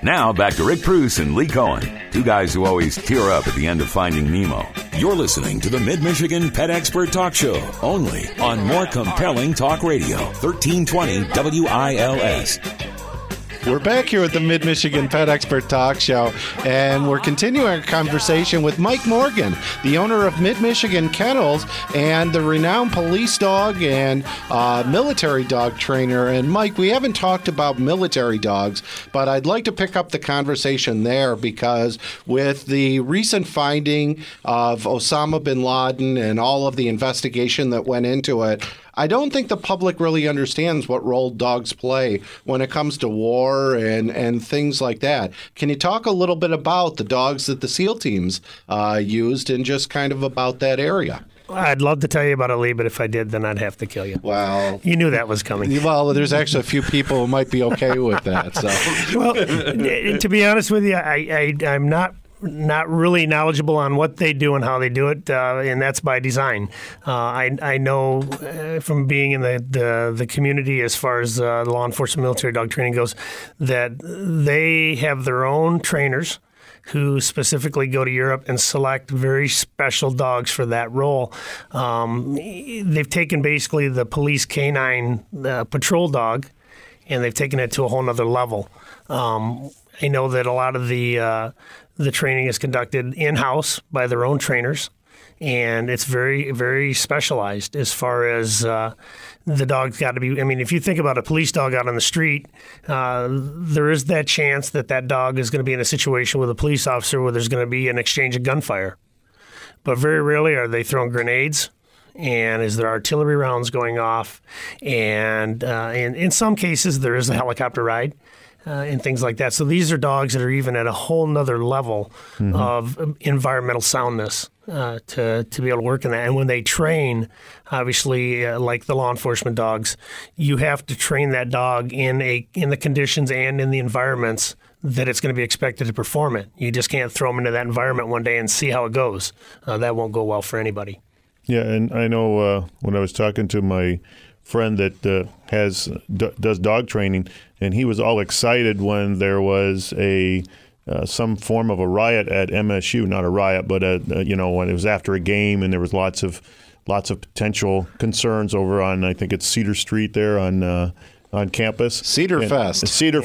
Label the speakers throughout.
Speaker 1: Now, back to Rick Pruse and Lee Cohen, two guys who always tear up at the end of Finding Nemo.
Speaker 2: You're listening to the Mid-Michigan Pet Expert Talk Show, only on More Compelling Talk Radio, 1320 WILS.
Speaker 3: We're back here at the Mid-Michigan Pet Expert Talk Show, and we're continuing our conversation with Mike Morgan, the owner of Mid-Michigan Kennels and the renowned police dog and military dog trainer. And Mike, we haven't talked about military dogs, but I'd like to pick up the conversation there because with the recent finding of Osama bin Laden and all of the investigation that went into it, I don't think the public really understands what role dogs play when it comes to war and things like that. Can you talk a little bit about the dogs that the SEAL teams used and just kind of about that area?
Speaker 4: I'd love to tell you about it, Lee, but if I did, then I'd have to kill you.
Speaker 3: Well,
Speaker 4: you knew that was coming.
Speaker 3: Well, there's actually a few people who might be okay with that. So,
Speaker 4: well, to be honest with you, I'm not really knowledgeable on what they do and how they do it, and that's by design. I know from being in the community as far as the law enforcement military dog training goes that they have their own trainers who specifically go to Europe and select very special dogs for that role. They've taken basically the police canine patrol dog and they've taken it to a whole nother level. I know that a lot of the training is conducted in-house by their own trainers, and it's very, very specialized as far as the dog's got to be. I mean, if you think about a police dog out on the street, there is that chance that that dog is going to be in a situation with a police officer where there's going to be an exchange of gunfire. But very rarely are they throwing grenades, and is there artillery rounds going off, and in some cases there is a helicopter ride. And things like that. So these are dogs that are even at a whole nother level of environmental soundness to be able to work in that. And when they train, obviously, like the law enforcement dogs, you have to train that dog in the conditions and in the environments that it's going to be expected to perform it. You just can't throw them into that environment one day and see how it goes. That won't go well for anybody.
Speaker 5: Yeah, and I know when I was talking to my friend that does dog training, and he was all excited when there was some form of a riot at MSU. Not a riot, but when it was after a game, and there was lots of potential concerns over on, I think it's Cedar Street there on campus.
Speaker 3: Cedar Fest.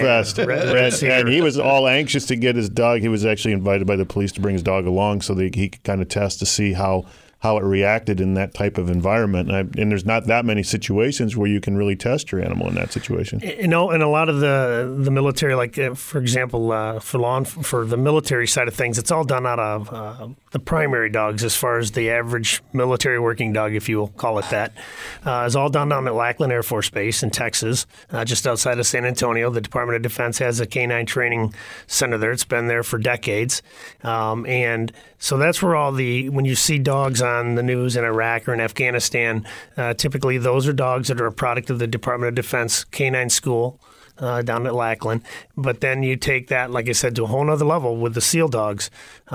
Speaker 5: And he was all anxious to get his dog. He was actually invited by the police to bring his dog along so that he could kind of test to see how it reacted in that type of environment. And there's not that many situations where you can really test your animal in that situation.
Speaker 4: And a lot of the military, like for example, for the military side of things, it's all done out of the primary dogs as far as the average military working dog, if you will call it that, is all done down at Lackland Air Force Base in Texas, just outside of San Antonio. The Department of Defense has a canine training center there. It's been there for decades. And so that's where when you see dogs on the news in Iraq or in Afghanistan, typically those are dogs that are a product of the Department of Defense Canine School down at Lackland. But then you take that, like I said, to a whole other level with the SEAL dogs.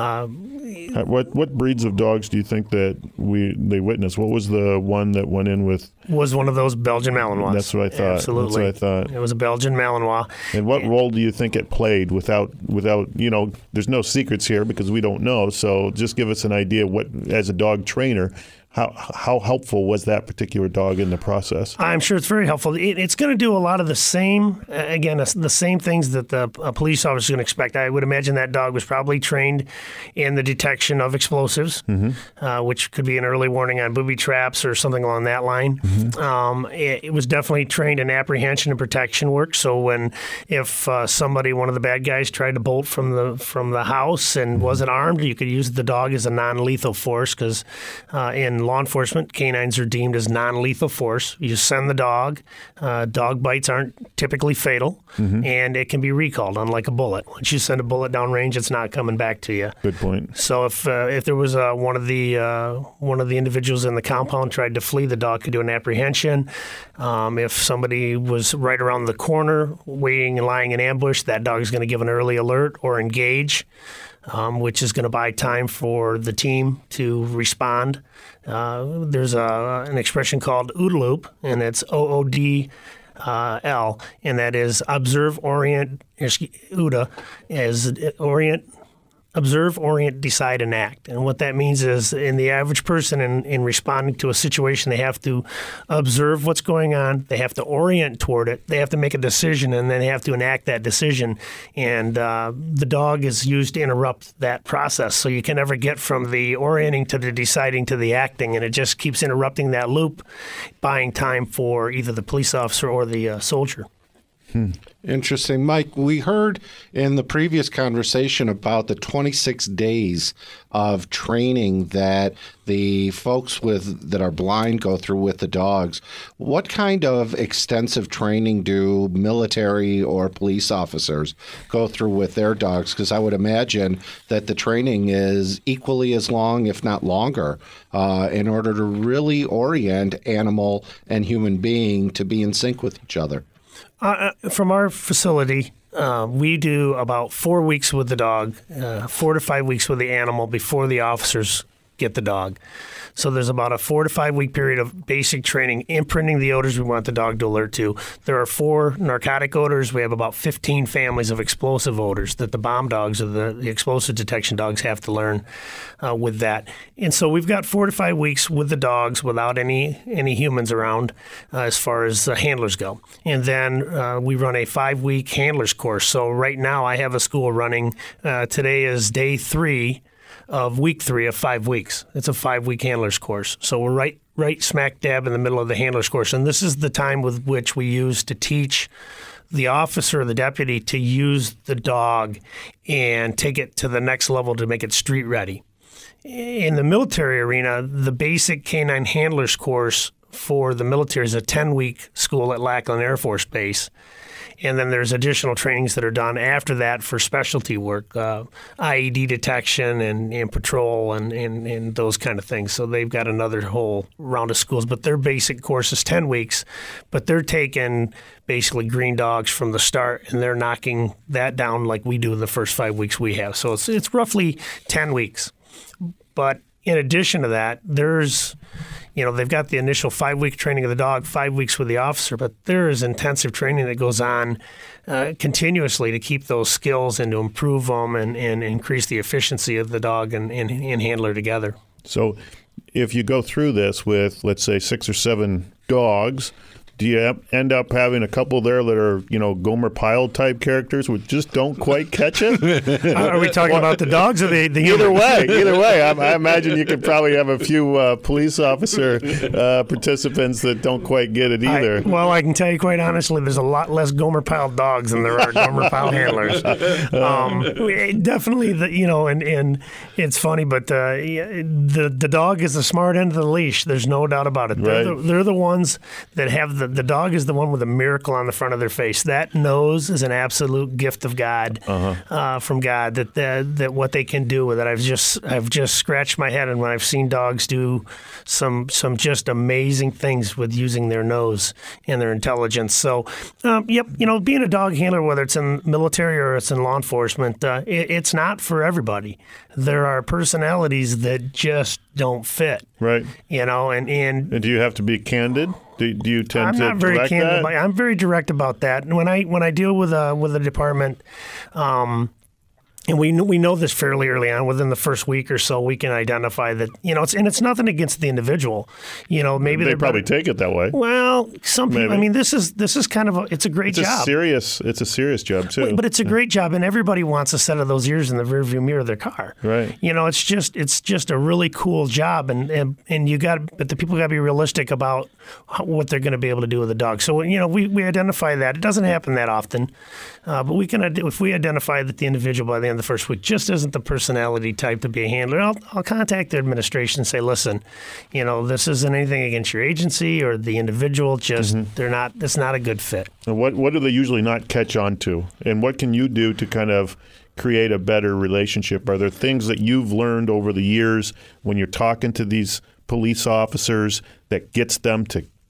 Speaker 5: What breeds of dogs do you think that they witnessed? What was the one that went in with?
Speaker 4: Was one of those Belgian Malinois.
Speaker 5: That's what I thought.
Speaker 4: Absolutely.
Speaker 5: That's what I thought.
Speaker 4: It was a Belgian Malinois.
Speaker 5: And what role do you think it played without, there's no secrets here because we don't know. So just give us an idea what, as a dog trainer, how helpful was that particular dog in the process?
Speaker 4: I'm sure it's very helpful. It's going to do a lot of the same, the same things that a police officer is going to expect. I would imagine that dog was probably trained in the detection of explosives, which could be an early warning on booby traps or something along that line. It was definitely trained in apprehension and protection work. So if somebody, one of the bad guys, tried to bolt from the house and wasn't armed, you could use the dog as a non-lethal force because in law enforcement, canines are deemed as non-lethal force. You just send the dog. Dog bites aren't typically fatal, and it can be recalled, unlike a bullet. Once you send a bullet downrange, it's not coming back to you.
Speaker 5: Good point.
Speaker 4: So if there was one of the individuals in the compound tried to flee, the dog could do an apprehension. If somebody was right around the corner, waiting and lying in ambush, that dog is going to give an early alert or engage. Which is going to buy time for the team to respond. There's an expression called OODA loop, and it's OODA L, and that is observe, orient, OODA, as orient, observe, orient, decide, and act. And what that means is, in the average person, in responding to a situation, they have to observe what's going on, they have to orient toward it, they have to make a decision, and then they have to enact that decision. And the dog is used to interrupt that process. So you can never get from the orienting to the deciding to the acting, and it just keeps interrupting that loop, buying time for either the police officer or the soldier.
Speaker 3: Interesting. Mike, we heard in the previous conversation about the 26 days of training that the folks that are blind go through with the dogs. What kind of extensive training do military or police officers go through with their dogs? Because I would imagine that the training is equally as long, if not longer, in order to really orient animal and human being to be in sync with each other.
Speaker 4: From our facility, we do about 4 weeks with the dog, 4 to 5 weeks with the animal before the officers get the dog. So there's about a 4 to 5 week period of basic training, imprinting the odors we want the dog to alert to. There are 4 narcotic odors. We have about 15 families of explosive odors that the bomb dogs or the explosive detection dogs have to learn with that. And so we've got 4 to 5 weeks with the dogs without any humans around as far as handlers go. And then we run a 5-week handlers course. So right now I have a school running. Today is day 3 of week 3 of 5 weeks. It's a 5-week handlers course. So we're right smack dab in the middle of the handlers course. And this is the time with which we use to teach the officer or the deputy to use the dog and take it to the next level to make it street ready. In the military arena, the basic canine handlers course for the military is a 10-week school at Lackland Air Force Base. And then there's additional trainings that are done after that for specialty work, IED detection and patrol and those kind of things. So they've got another whole round of schools. But their basic course is 10 weeks. But they're taking basically green dogs from the start, and they're knocking that down like we do in the first 5 weeks we have. So it's roughly 10 weeks. But in addition to that, there's... they've got the initial 5-week training of the dog, 5 weeks with the officer, but there is intensive training that goes on continuously to keep those skills and to improve them and increase the efficiency of the dog and handler together.
Speaker 5: So if you go through this with, let's say, 6 or 7 dogs, do you end up having a couple there that are, Gomer Pyle type characters which just don't quite catch it?
Speaker 4: Are we talking about the dogs or the humans?
Speaker 5: Either way. I imagine you could probably have a few police officer participants that don't quite get it either.
Speaker 4: I can tell you quite honestly, there's a lot less Gomer Pyle dogs than there are Gomer Pyle handlers. Definitely, and it's funny, but the dog is the smart end of the leash. There's no doubt about it. They're the ones that have the dog is the one with a miracle on the front of their face. That nose is an absolute gift of God, from God. That what they can do with it. I've just scratched my head, and when I've seen dogs do some just amazing things with using their nose and their intelligence. So, being a dog handler, whether it's in military or it's in law enforcement, it's not for everybody. There are personalities that just don't fit.
Speaker 5: Right.
Speaker 4: And do
Speaker 5: you have to be candid? Do you tend to direct that?
Speaker 4: I'm very direct about that. And when I deal with a department, and we know this fairly early on, within the first week or so, we can identify that, it's nothing against the individual. Maybe
Speaker 5: they probably take it that way.
Speaker 4: Well, some people, maybe. This is kind of it's a great job.
Speaker 5: It's a serious job too.
Speaker 4: But it's a great job, and everybody wants a set of those ears in the rearview mirror of their car.
Speaker 5: Right.
Speaker 4: It's just a really cool job, but the people got to be realistic about what they're going to be able to do with the dog. So we identify that. It doesn't happen that often, but we can, if we identify that the individual by the end of the first week just isn't the personality type to be a handler, I'll contact the administration and say, listen, this isn't anything against your agency or the individual, just it's not a good fit.
Speaker 5: And what do they usually not catch on to? And what can you do to kind of create a better relationship? Are there things that you've learned over the years when you're talking to these police officers that gets them to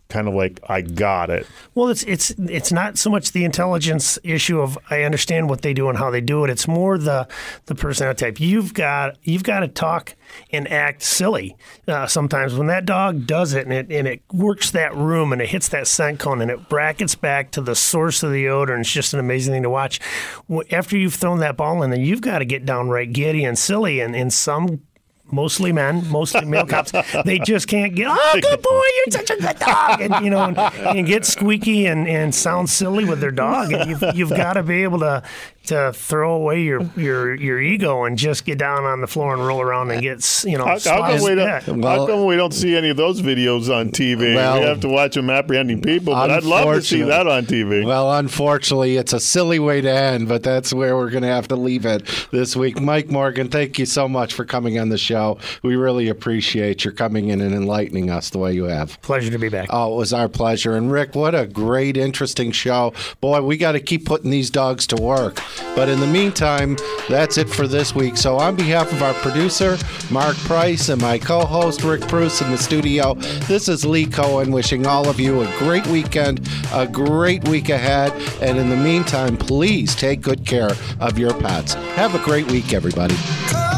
Speaker 5: kind of like, I got it.
Speaker 4: Well, it's not so much the intelligence issue of I understand what they do and how they do it. It's more the personality type. You've got to talk and act silly sometimes when that dog does it, and it works that room and it hits that scent cone and it brackets back to the source of the odor, and it's just an amazing thing to watch. After you've thrown that ball in, then you've got to get downright giddy and silly, and some. Mostly men, mostly male cops. They just can't get, oh, good boy, you're such a good dog, and get squeaky and sound silly with their dog. And you've got to be able to throw away your ego and just get down on the floor and roll around and get
Speaker 5: how come we don't see any of those videos on TV?
Speaker 3: Well,
Speaker 5: we have to watch them apprehending people, but I'd love to see that on TV.
Speaker 3: Well, unfortunately, it's a silly way to end, but that's where we're going to have to leave it this week. Mike Morgan, thank you so much for coming on the show. We really appreciate your coming in and enlightening us the way you have.
Speaker 4: Pleasure to be back.
Speaker 3: Oh, it was our pleasure. And Rick, what a great, interesting show. Boy, we got to keep putting these dogs to work. But in the meantime, that's it for this week. So on behalf of our producer, Mark Price, and my co-host, Rick Bruce, in the studio, this is Lee Cohen wishing all of you a great weekend, a great week ahead. And in the meantime, please take good care of your pets. Have a great week, everybody.